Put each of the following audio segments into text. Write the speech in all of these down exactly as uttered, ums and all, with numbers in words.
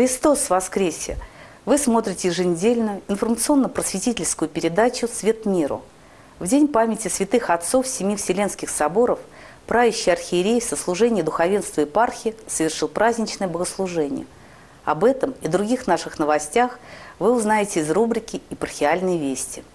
Христос воскресе! Вы смотрите еженедельную информационно-просветительскую передачу «Свет миру». В день памяти святых отцов Семи Вселенских соборов правящий архиерей в сослужении духовенства епархии совершил праздничное богослужение. Об этом и других наших новостях вы узнаете из рубрики «Епархиальные вести».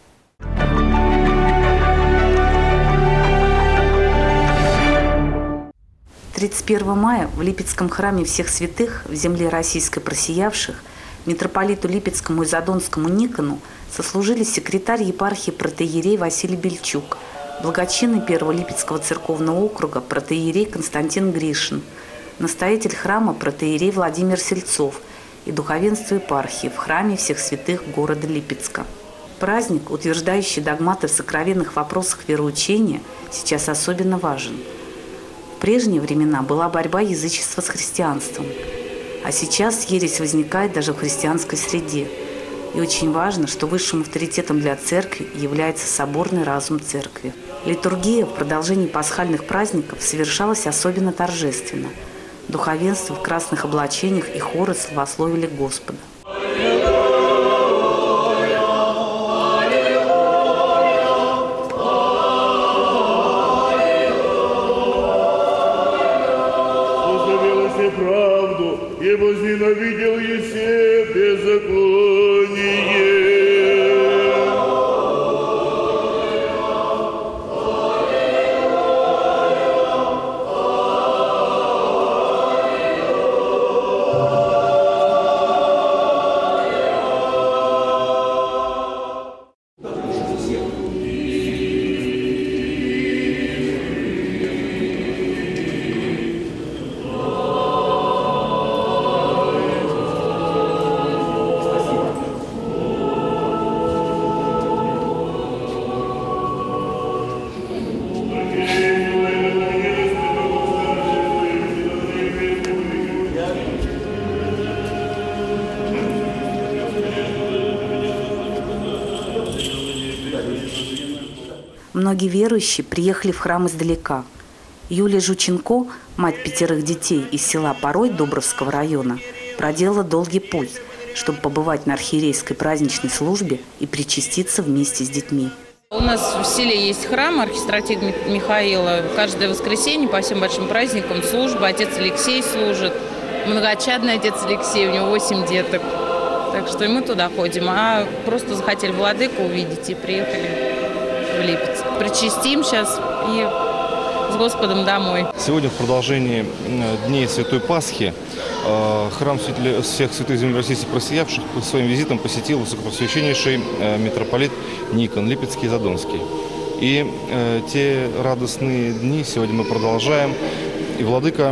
тридцать первого мая в Липецком храме всех святых в земле российской просиявших митрополиту Липецкому и Задонскому Никону сослужили секретарь епархии протоиерей Василий Бельчук, благочинный первого Липецкого церковного округа протоиерей Константин Гришин, настоятель храма протоиерей Владимир Сельцов и духовенство епархии в храме всех святых города Липецка. Праздник, утверждающий догматы в сокровенных вопросах вероучения, сейчас особенно важен. В прежние времена была борьба язычества с христианством, а сейчас ересь возникает даже в христианской среде. И очень важно, что высшим авторитетом для церкви является соборный разум церкви. Литургия в продолжении пасхальных праздников совершалась особенно торжественно. Духовенство в красных облачениях и хоры славословили Господа. И возненавидел Есея беззаконие. Многие верующие приехали в храм издалека. Юлия Жученко, мать пятерых детей из села Порой Дубровского района, проделала долгий путь, чтобы побывать на архиерейской праздничной службе и причаститься вместе с детьми. У нас в селе есть храм архистратига Михаила. Каждое воскресенье по всем большим праздникам служба. Отец Алексей служит. Многочадный отец Алексей, у него восемь деток. Так что и мы туда ходим. А просто захотели владыку увидеть и приехали в Липецк. Причастим сейчас и с Господом домой. Сегодня в продолжении Дней Святой Пасхи храм всех святых земель Российских просиявших своим визитом посетил высокопросвященнейший митрополит Никон, Липецкий и Задонский. И э, те радостные дни сегодня мы продолжаем. И владыка,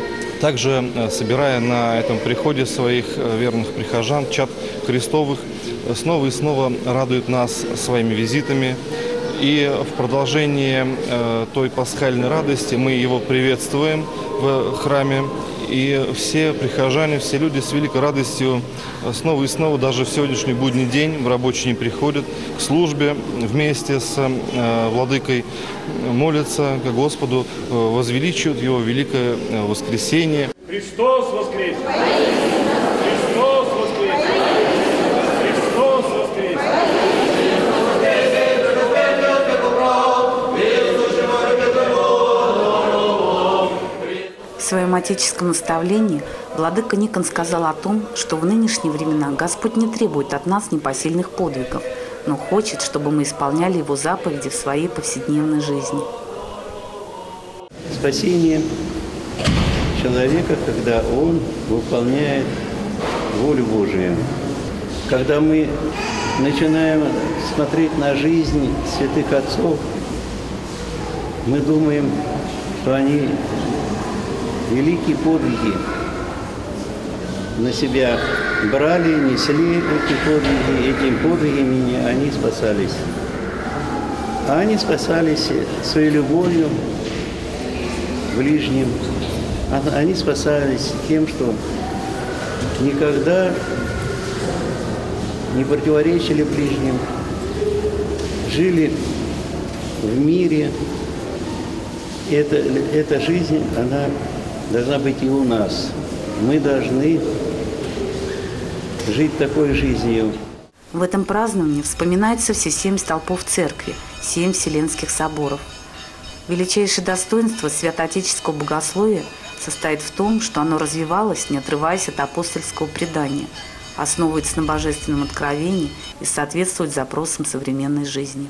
также собирая на этом приходе своих верных прихожан, чад Христовых, снова и снова радует нас своими визитами. И в продолжение э, той пасхальной радости мы его приветствуем в храме. И все прихожане, все люди с великой радостью снова и снова, даже в сегодняшний будний день, в рабочий день приходят к службе вместе с э, владыкой, молятся к Господу, э, возвеличивают его великое воскресение. Христос воскресе! Христос воскресе! Христос воскресе! В своем отеческом наставлении владыка Никон сказал о том, что в нынешние времена Господь не требует от нас непосильных подвигов, но хочет, чтобы мы исполняли Его заповеди в своей повседневной жизни. Спасение человека, когда он выполняет волю Божию. Когда мы начинаем смотреть на жизнь святых отцов, мы думаем, что они великие подвиги на себя брали, несли эти подвиги, этими подвигами они спасались. А они спасались своей любовью к ближним. Они спасались тем, что никогда не противоречили ближним, жили в мире. И это, эта жизнь, она должна быть и у нас. Мы должны жить такой жизнью. В этом праздновании вспоминаются все семь столпов церкви, семь Вселенских соборов. Величайшее достоинство святоотеческого богословия состоит в том, что оно развивалось, не отрываясь от апостольского предания, основывается на божественном откровении и соответствует запросам современной жизни.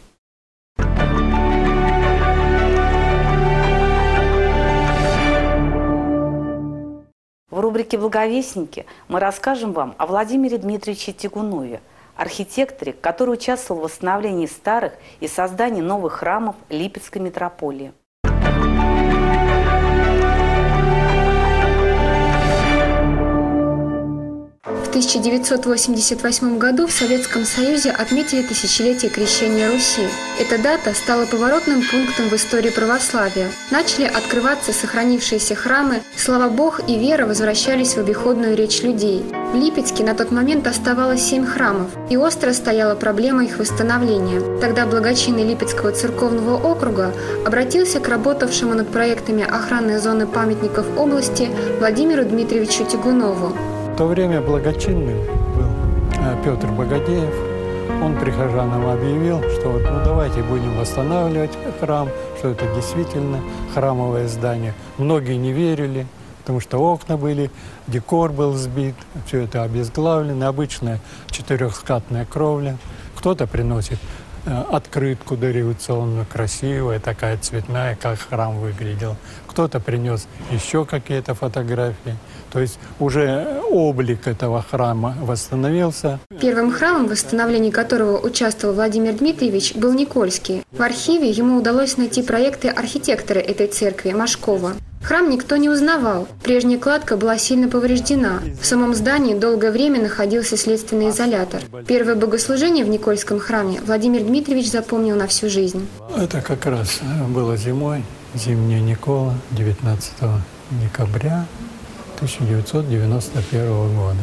В рубрике «Благовестники» мы расскажем вам о Владимире Дмитриевиче Тягунове, архитекторе, который участвовал в восстановлении старых и создании новых храмов Липецкой митрополии. В тысяча девятьсот восемьдесят восьмом году в Советском Союзе отметили тысячелетие крещения Руси. Эта дата стала поворотным пунктом в истории православия. Начали открываться сохранившиеся храмы, слава Богу, и вера возвращались в обиходную речь людей. В Липецке на тот момент оставалось семь храмов, и остро стояла проблема их восстановления. Тогда благочинный Липецкого церковного округа обратился к работавшему над проектами охранной зоны памятников области Владимиру Дмитриевичу Тягунову. В то время благочинным был Петр Богодеев. Он прихожанам объявил, что вот, ну, давайте будем восстанавливать храм, что это действительно храмовое здание. Многие не верили, потому что окна были, декор был сбит, все это обезглавлено, обычная четырехскатная кровля. Кто-то приносит э, открытку дореволюционную, красивая, такая цветная, как храм выглядел. Кто-то принес еще какие-то фотографии. То есть уже облик этого храма восстановился. Первым храмом, в восстановлении которого участвовал Владимир Дмитриевич, был Никольский. В архиве ему удалось найти проекты архитектора этой церкви Машкова. Храм никто не узнавал. Прежняя кладка была сильно повреждена. В самом здании долгое время находился следственный изолятор. Первое богослужение в Никольском храме Владимир Дмитриевич запомнил на всю жизнь. Это как раз было зимой, зимняя Никола, девятнадцатого декабря тысяча девятьсот девяносто первого года.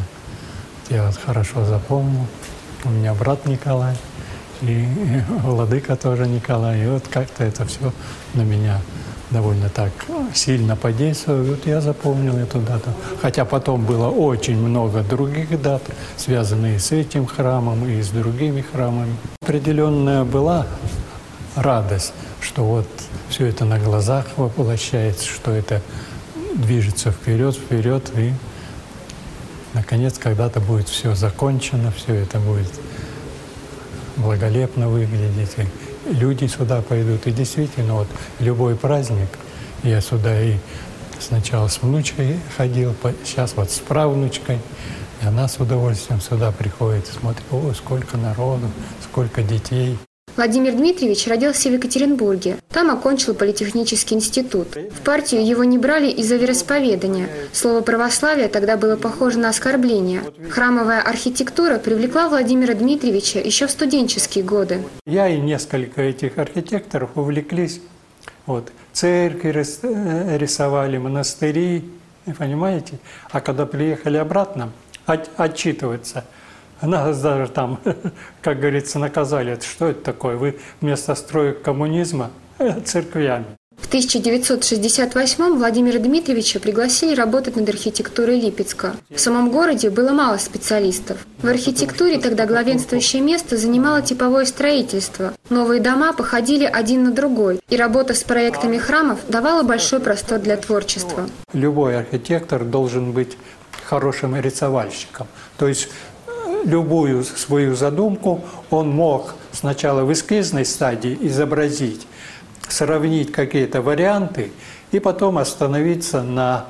Я вот хорошо запомнил. У меня брат Николай, и владыка тоже Николай. И вот как-то это все на меня довольно так сильно подействовало. И вот я запомнил эту дату. Хотя потом было очень много других дат, связанных с этим храмом и с другими храмами. Определенная была радость, что вот все это на глазах воплощается, что это движется вперед, вперед, и, наконец, когда-то будет все закончено, все это будет благолепно выглядеть, и люди сюда пойдут. И действительно, вот любой праздник, я сюда и сначала с внучкой ходил, сейчас вот с правнучкой, и она с удовольствием сюда приходит, смотрит, о, сколько народу, сколько детей. Владимир Дмитриевич родился в Екатеринбурге. Там окончил политехнический институт. В партию его не брали из-за вероисповедания. Слово «православие» тогда было похоже на оскорбление. Храмовая архитектура привлекла Владимира Дмитриевича еще в студенческие годы. Я и несколько этих архитекторов увлеклись. Вот, церкви рисовали, монастыри, понимаете? А когда приехали обратно от, отчитываться, нас даже там, как говорится, наказали. Что это такое? Вы вместо строек коммунизма церквями. В тысяча девятьсот шестьдесят восьмом Владимира Дмитриевича пригласили работать над архитектурой Липецка. В самом городе было мало специалистов. В архитектуре тогда главенствующее место занимало типовое строительство. Новые дома походили один на другой, и работа с проектами храмов давала большой простор для творчества. Любой архитектор должен быть хорошим рисовальщиком. То есть любую свою задумку он мог сначала в эскизной стадии изобразить, сравнить какие-то варианты и потом остановиться на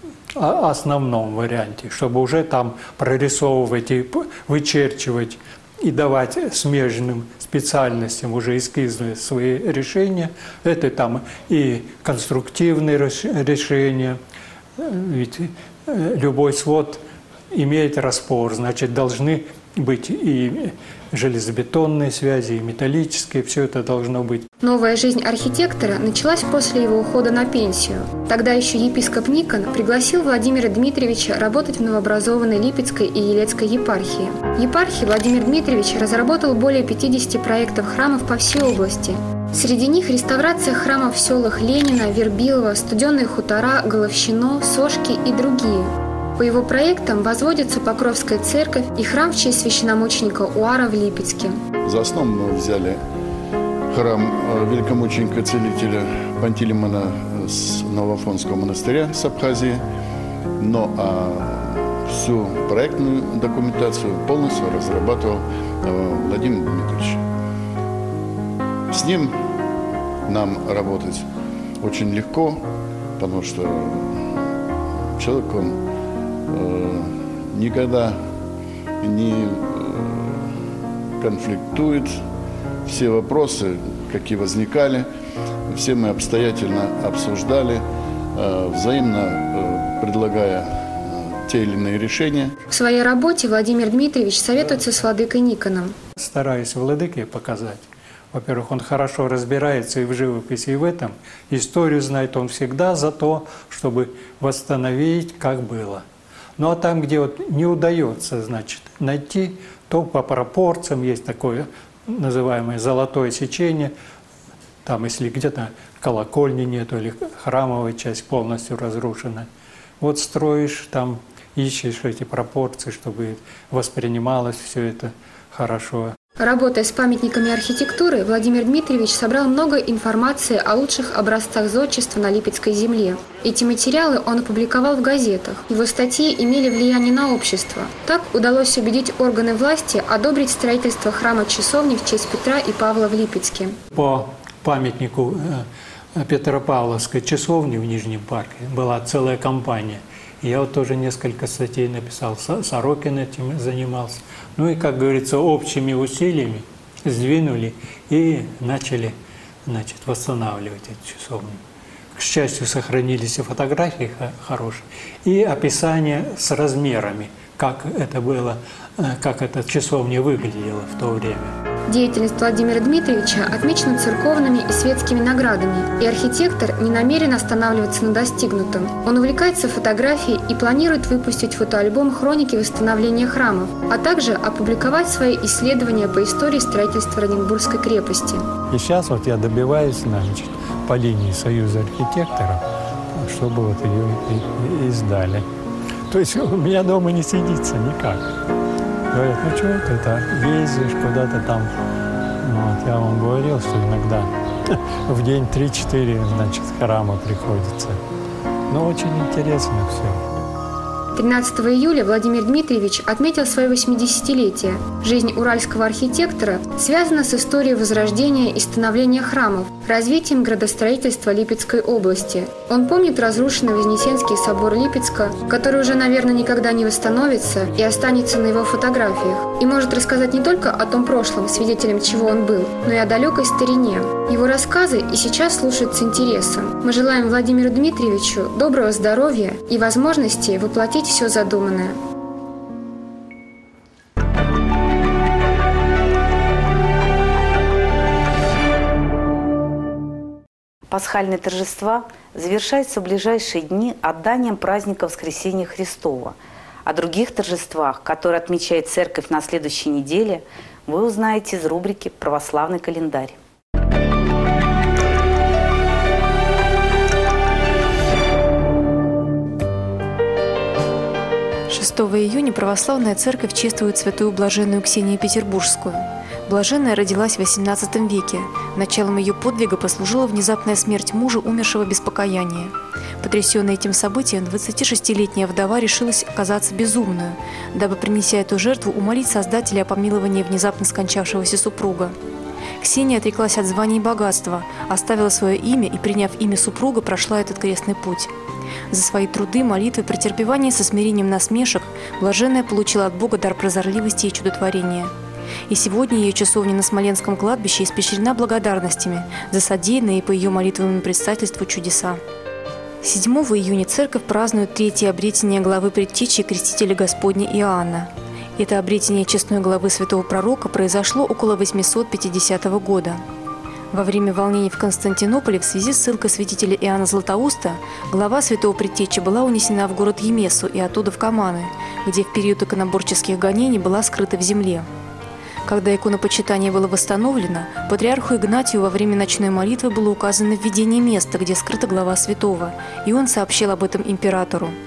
основном варианте, чтобы уже там прорисовывать и вычерчивать и давать смежным специальностям уже эскизные свои решения. Это там и конструктивные решения, ведь любой свод имеет распор, значит, должны быть и железобетонные связи, и металлические, все это должно быть. Новая жизнь архитектора началась после его ухода на пенсию. Тогда еще епископ Никон пригласил Владимира Дмитриевича работать в новообразованной Липецкой и Елецкой епархии. В епархии Владимир Дмитриевич разработал более пятидесяти проектов храмов по всей области. Среди них реставрация храмов в селах Ленина, Вербилово, Студенные хутора, Головщино, Сошки и другие. В По его проектам возводятся Покровская церковь и храм в честь священномученика Уара в Липецке. За основу мы взяли храм великомученика-целителя Пантелеймона с Новоафонского монастыря с Абхазии, но а всю проектную документацию полностью разрабатывал Владимир Дмитриевич. С ним нам работать очень легко, потому что человек, он э, никогда не э, конфликтует. Все вопросы, какие возникали, все мы обстоятельно обсуждали, э, взаимно э, предлагая э, те или иные решения. В своей работе Владимир Дмитриевич советуется с владыкой Никоном. Стараюсь владыке показать. Во-первых, он хорошо разбирается и в живописи, и в этом. Историю знает он всегда за то, чтобы восстановить, как было. Ну а там, где вот не удается, значит, найти, то по пропорциям есть такое называемое золотое сечение. Там, если где-то колокольни нету или храмовая часть полностью разрушена. Вот строишь, там ищешь эти пропорции, чтобы воспринималось все это хорошо. Работая с памятниками архитектуры, Владимир Дмитриевич собрал много информации о лучших образцах зодчества на Липецкой земле. Эти материалы он опубликовал в газетах. Его статьи имели влияние на общество. Так удалось убедить органы власти одобрить строительство храма-часовни в честь Петра и Павла в Липецке. По памятнику Петропавловской часовни в Нижнем парке была целая кампания. Я вот тоже несколько статей написал, Сорокин этим занимался. Ну и, как говорится, общими усилиями сдвинули и начали, значит, восстанавливать эту часовню. К счастью, сохранились и фотографии хорошие, и описание с размерами, как это было, как эта часовня выглядела в то время. Деятельность Владимира Дмитриевича отмечена церковными и светскими наградами, и архитектор не намерен останавливаться на достигнутом. Он увлекается фотографией и планирует выпустить фотоальбом «Хроники восстановления храмов», а также опубликовать свои исследования по истории строительства Оренбургской крепости. И сейчас вот я добиваюсь, значит, по линии Союза архитекторов, чтобы вот ее издали. То есть у меня дома не сидится никак. Говорят, ну чего ты это ездишь куда-то там? Вот, я вам говорил, что иногда в день три-четыре, значит, храма приходится. Но очень интересно все. тринадцатого июля Владимир Дмитриевич отметил свое восьмидесятилетие. Жизнь уральского архитектора связана с историей возрождения и становления храмов, развитием градостроительства Липецкой области. Он помнит разрушенный Вознесенский собор Липецка, который уже, наверное, никогда не восстановится и останется на его фотографиях. И может рассказать не только о том прошлом, свидетелем чего он был, но и о далекой старине. Его рассказы и сейчас слушают с интересом. Мы желаем Владимиру Дмитриевичу доброго здоровья и возможности воплотить все задуманное. Пасхальные торжества завершаются в ближайшие дни отданием праздника Воскресения Христова. О других торжествах, которые отмечает Церковь на следующей неделе, вы узнаете из рубрики «Православный календарь». шестого июня Православная Церковь чествует святую блаженную Ксению Петербургскую. Блаженная родилась в восемнадцатом веке. Началом ее подвига послужила внезапная смерть мужа, умершего без покаяния. Потрясенная этим событием, двадцатишестилетняя вдова решилась оказаться безумную, дабы, принеся эту жертву, умолить Создателя о помиловании внезапно скончавшегося супруга. Ксения отреклась от званий и богатства, оставила свое имя и, приняв имя супруга, прошла этот крестный путь. За свои труды, молитвы, претерпевание со смирением насмешек блаженная получила от Бога дар прозорливости и чудотворения. И сегодня ее часовня на Смоленском кладбище испещрена благодарностями за содеянные по ее молитвенному предстательству чудеса. седьмого июня церковь празднует третье обретение главы предтечи Крестителя Господня Иоанна. Это обретение честной главы святого пророка произошло около восьмисот пятидесятого года. Во время волнений в Константинополе в связи с ссылкой святителя Иоанна Златоуста глава святого предтечи была унесена в город Емесу и оттуда в Каманы, где в период иконоборческих гонений была скрыта в земле. Когда иконопочитание было восстановлено, патриарху Игнатию во время ночной молитвы было указано введение места, где скрыта глава святого, и он сообщил об этом императору.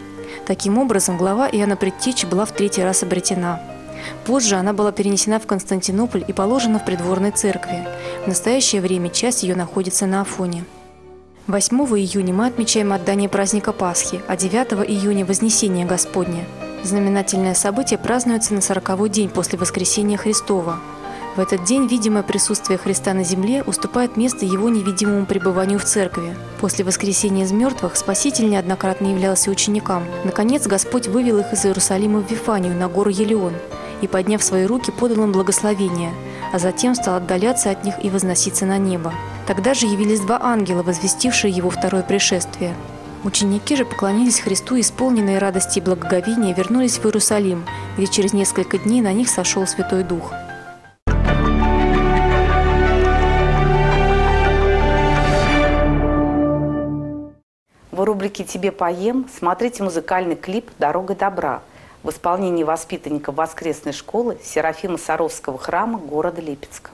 Таким образом, глава Иоанна Предтечи была в третий раз обретена. Позже она была перенесена в Константинополь и положена в придворной церкви. В настоящее время часть ее находится на Афоне. восьмого июня мы отмечаем отдание праздника Пасхи, а девятого июня – Вознесение Господне. Знаменательное событие празднуется на сороковой день после Воскресения Христова. В этот день видимое присутствие Христа на земле уступает место его невидимому пребыванию в церкви. После воскресения из мертвых Спаситель неоднократно являлся ученикам. Наконец, Господь вывел их из Иерусалима в Вифанию на гору Елеон и, подняв свои руки, подал им благословение, а затем стал отдаляться от них и возноситься на небо. Тогда же явились два ангела, возвестившие его второе пришествие. Ученики же поклонились Христу, исполненные радости и благоговения, вернулись в Иерусалим, где через несколько дней на них сошел Святой Дух. В рубрике «Тебе поем» смотрите музыкальный клип «Дорога добра» в исполнении воспитанников воскресной школы Серафима Саровского храма города Липецка.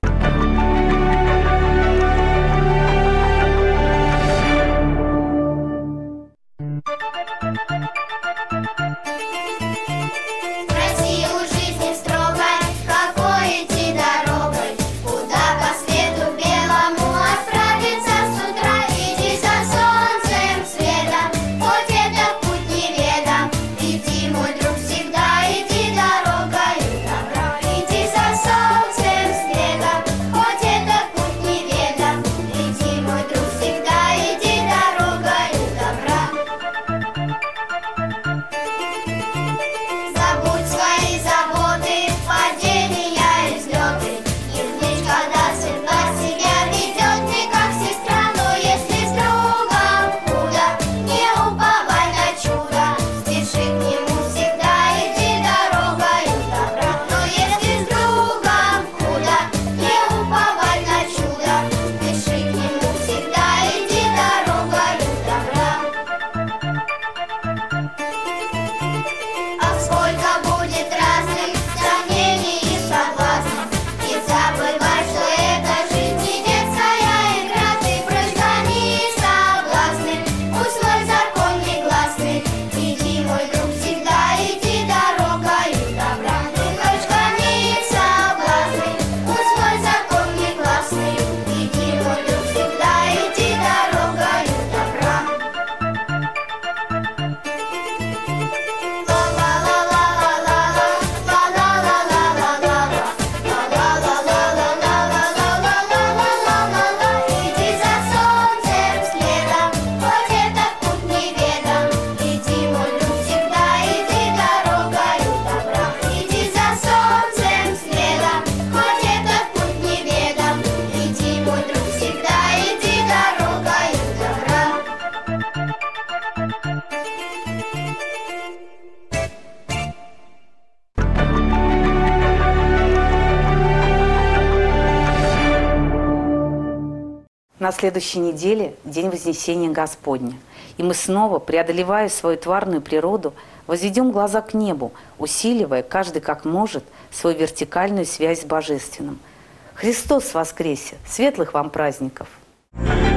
На следующей неделе День Вознесения Господня. И мы снова, преодолевая свою тварную природу, возведем глаза к небу, усиливая, каждый как может, свою вертикальную связь с Божественным. Христос воскресе! Светлых вам праздников!